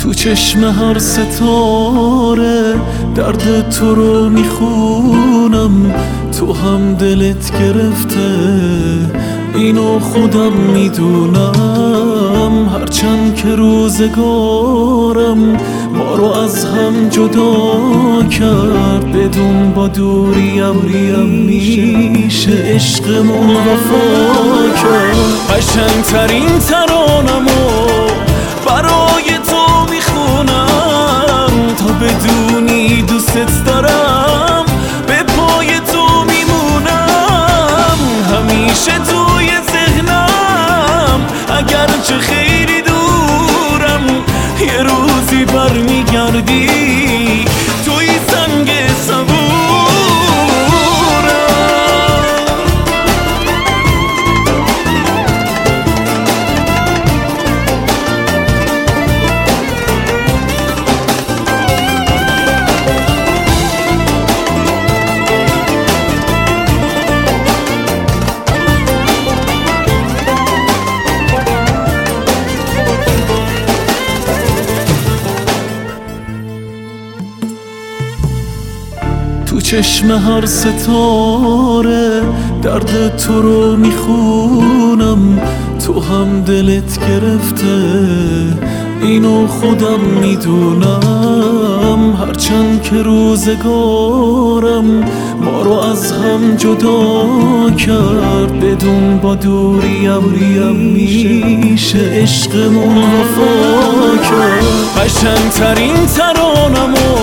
تو چشم هر ستاره درد تو رو میخونم، تو هم دلت گرفته اینو خودم میدونم. هرچند که روزگارم ما رو از هم جدا کرد، بدون با دوریم میشه عشقمون وفا کرد. قشنگترین ترانمو برای تو میخونم تا بدونی دوست دارم، به پای تو میمونم همیشه توی ذهنم. اگرچه خیلی دورم یه روزی برمیگردی توی سنگ صبورم. تو چشم هر ستاره درد تو رو میخونم، تو هم دلت گرفته اینو خودم میدونم. هرچند که روزگارم ما رو از هم جدا کرد، بدون با دوریم میشه عشقمون وفا کرد. قشنگترین ترانمو